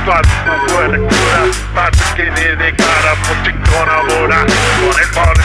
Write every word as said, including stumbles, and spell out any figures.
Fatto buona cura, fatto che ne declara, poi ci collabora con il